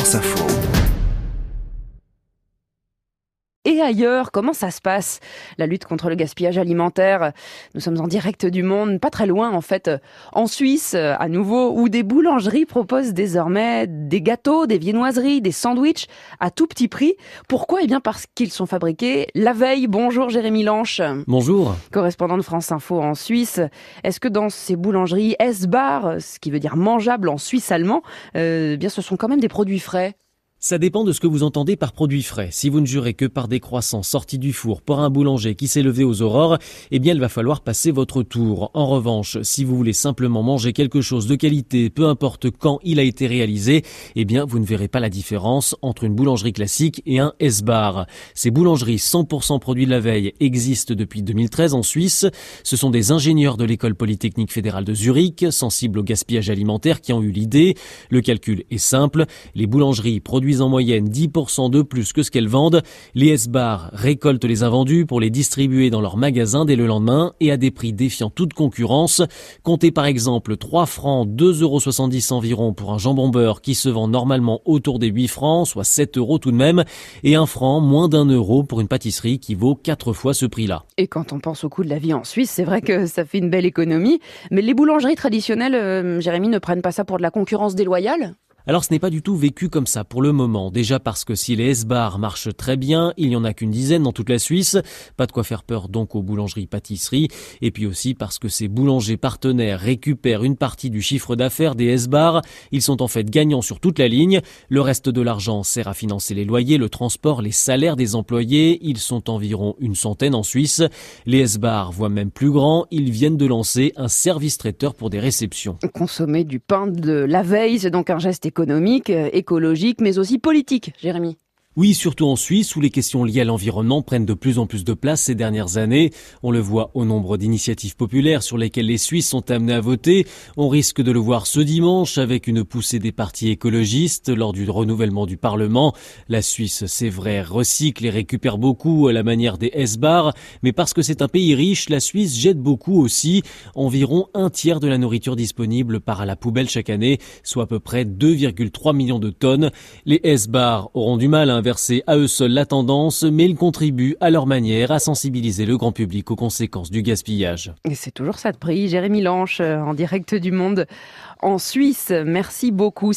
France Info. Et ailleurs, comment ça se passe, la lutte contre le gaspillage alimentaire? Nous sommes en direct du Monde, pas très loin en fait, en Suisse, à nouveau, où des boulangeries proposent désormais des gâteaux, des viennoiseries, des sandwichs à tout petit prix. Pourquoi ? Eh bien parce qu'ils sont fabriqués la veille. Bonjour Jérémy Lanche. Bonjour. Correspondant de France Info en Suisse. Est-ce que dans ces boulangeries Essbar, ce qui veut dire mangeable en suisse allemand, bien ce sont quand même des produits frais? Ça dépend de ce que vous entendez par produit frais. Si vous ne jurez que par des croissants sortis du four par un boulanger qui s'est levé aux aurores, eh bien il va falloir passer votre tour. En revanche, si vous voulez simplement manger quelque chose de qualité, peu importe quand il a été réalisé, eh bien vous ne verrez pas la différence entre une boulangerie classique et un Essbar. Ces boulangeries 100% produits de la veille existent depuis 2013 en Suisse. Ce sont des ingénieurs de l'école polytechnique fédérale de Zurich, sensibles au gaspillage alimentaire, qui ont eu l'idée. Le calcul est simple. Les boulangeries produisent en moyenne 10% de plus que ce qu'elles vendent. Les Essbar récoltent les invendus pour les distribuer dans leurs magasins dès le lendemain et à des prix défiant toute concurrence. Comptez par exemple 3 francs, 2,70 € environ pour un jambon beurre qui se vend normalement autour des 8 francs, soit 7 € tout de même, et 1 franc, moins d'1 € pour une pâtisserie qui vaut 4 fois ce prix-là. Et quand on pense au coût de la vie en Suisse, c'est vrai que ça fait une belle économie. Mais les boulangeries traditionnelles, Jérémy, ne prennent pas ça pour de la concurrence déloyale ? Alors ce n'est pas du tout vécu comme ça pour le moment. Déjà parce que si les Essbar marchent très bien, il n'y en a qu'une dizaine dans toute la Suisse. Pas de quoi faire peur donc aux boulangeries-pâtisseries. Et puis aussi parce que ces boulangers partenaires récupèrent une partie du chiffre d'affaires des Essbar. Ils sont en fait gagnants sur toute la ligne. Le reste de l'argent sert à financer les loyers, le transport, les salaires des employés. Ils sont environ une centaine en Suisse. Les Essbar voient même plus grand. Ils viennent de lancer un service traiteur pour des réceptions. Consommer du pain de la veille, c'est donc un geste économique, écologique, mais aussi politique, Jérémy. Oui, surtout en Suisse, où les questions liées à l'environnement prennent de plus en plus de place ces dernières années. On le voit au nombre d'initiatives populaires sur lesquelles les Suisses sont amenés à voter. On risque de le voir ce dimanche avec une poussée des partis écologistes lors du renouvellement du Parlement. La Suisse, c'est vrai, recycle et récupère beaucoup à la manière des Essbar, mais parce que c'est un pays riche, la Suisse jette beaucoup aussi. Environ 1/3 de la nourriture disponible part à la poubelle chaque année, soit à peu près 2,3 millions de tonnes. Les Essbar auront du mal à inverser à eux seuls la tendance, mais ils contribuent à leur manière à sensibiliser le grand public aux conséquences du gaspillage. Et c'est toujours ça de prix. Jérémy Lanche, en direct du Monde en Suisse. Merci beaucoup.